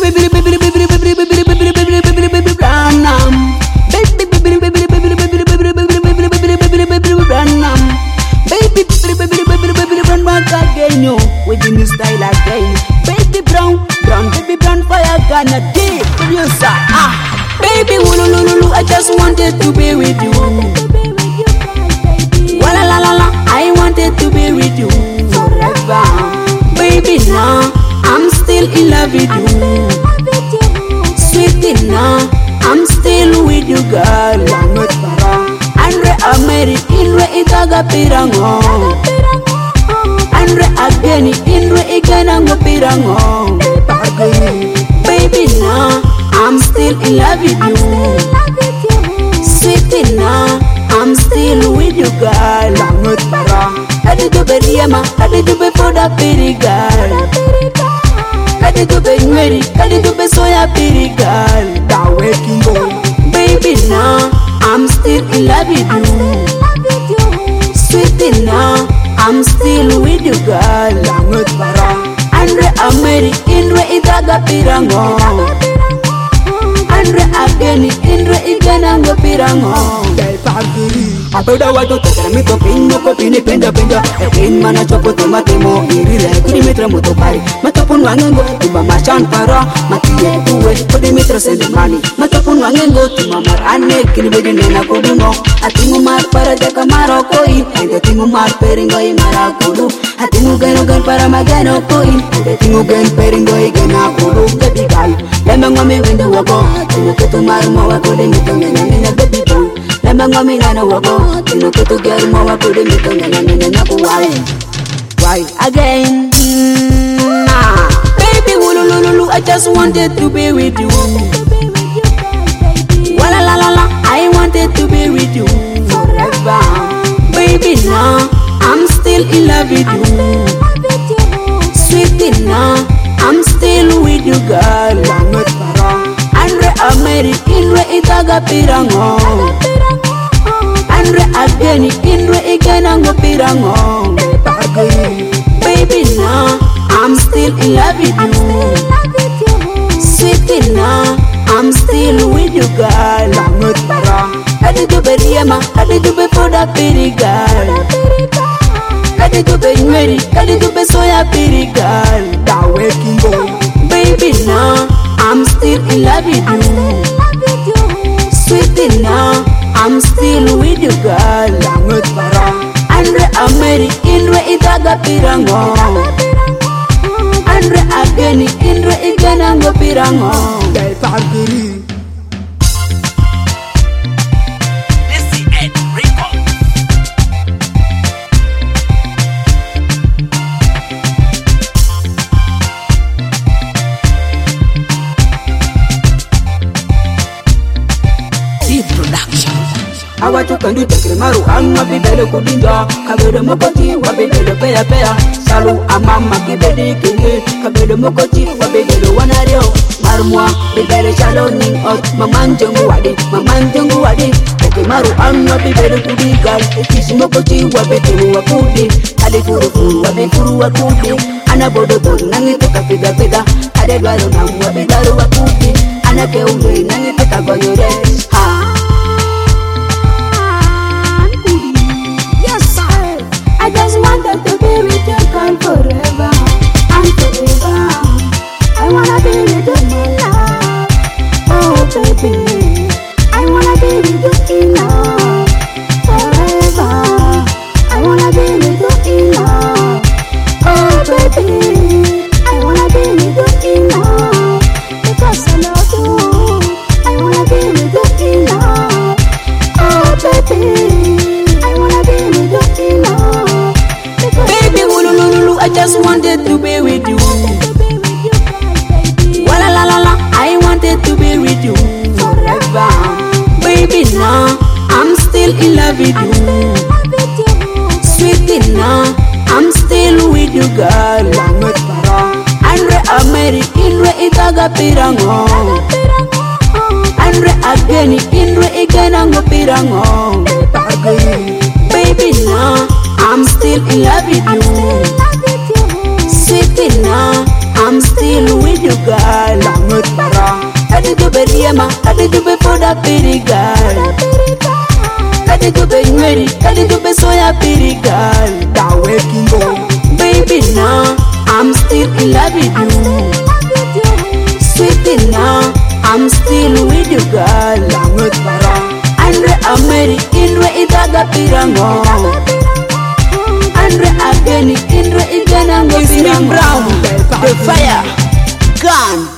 With the new style again, baby brown, baby brown fire gonna deep producer. Baby wulululu, I just wanted to be with you. Wala la la la, I wanted to be with you forever. Baby now, I'm still in love with you. Sweetie now, I'm still with you girl. Langot para, Andre Ameri, Inre Itaga Pirango. Andre again, Inre Iganango Pirango. Baby now, I'm still in love with you. Sweetie now, I'm still with you girl. Langot para, Kadi to be Riama, Kadi to be for the piri girl. Kadi to be Nweri, Kadi to be soya piri girl. Da waking boy. Baby now, I'm still in love with you. Sweetie now, I'm still with you girl. Langot para, Andre Ameri, Inre Itaga Pirango. Andre again, Inre Iganango Pirango. Apoda wato takrami to pinno ko pinipenda penda. Ekin mana chopo to matemo irire kuni mitra moto pai. Matapun wangengo tiba machan para matie tuwe kuni mitra sende mani. Matapun wangengo tiba mar ane kini begin na kudungo. Atingu mar para jaka maro koi. Ende tingu mar peringo I mara kudu. Atingu geno gen para mageno koi. Ende tingu gen peringo I gena kudu. Baby girl, lema ngome wende wako. Tingu ketu mar mawa kode mitonga nyanya baby boy. Lema ngome ngana wako. Tingu ketu gel mawa kode mitonga nyanya kuwai. Why again? Baby wulululu, I just wanted to be with you. Wala la la la, I wanted to be with you forever. Baby now, I'm still in love with you. Sweetie now, I'm still with you girl. Langot para, Andre Ameri, Inre Itaga Pirango. Andre again, Inre Iganango Pirango. Baby now, I'm still in love with you. Sweetie now, I'm still with you girl. Langot para, Kadi to be Riama, Kadi to be for the piri girl. Kadi to be Nweri, Kadi to be soya piri girl. Da waking boy. Baby now, I'm still in love with you. Sweetie now, I'm still with you girl. Langot para, Andre Ameri, Inre Itaga Pirango. Andre again, Inre Iganango Pirango. Awatu kandu tekre maru amma bibele kudinja. Kabede mokoti wabedele peya peya. Salu amama kibede kenge. Kabede mokoti wabedele wanario. Marmua bibele shalo ning ot. Mamanjengu wadi tekre maru amma bibele kudigal. Ekisi mokoti wabedele wakudi. Kade furu wabekuru wakudi. Ana bodo bodo nangite kapida pida. Kade dwalo na wabedaru wakudi. Ana keule nangite kagoyore. I just wanted to be with you girl forever and forever. I wanna be with you in love. Oh baby, I wanna be with you in love forever. I wanna be with you in love. Oh baby, I wanna be with you in love. Because I love you. I wanna be with you in love. Oh baby, I wanna be with you in love. Baby wulululu, I just wanted to be with you. Wala la la la, I wanted to be with you forever. Baby now, I'm still in love with you. Sweetie now, I'm still with you girl. Langot para, Andre Ameri, Inre Itaga Pirango. Andre again, Inre Iganango Pirango. Baby now, I'm still in love with you. Sweetie now, I'm still with you girl. beriema, kadi dube foda piri girl. Kadi dube nweri, kadi dube soya piri girl. That waking up, baby now, I'm still in love with you. Sweetie now, I'm still with you girl. Langut para, Andre Ameri, Indre Itaga Pirango. Andre Ageni, Indre Iganango Pirango. The fire, gun.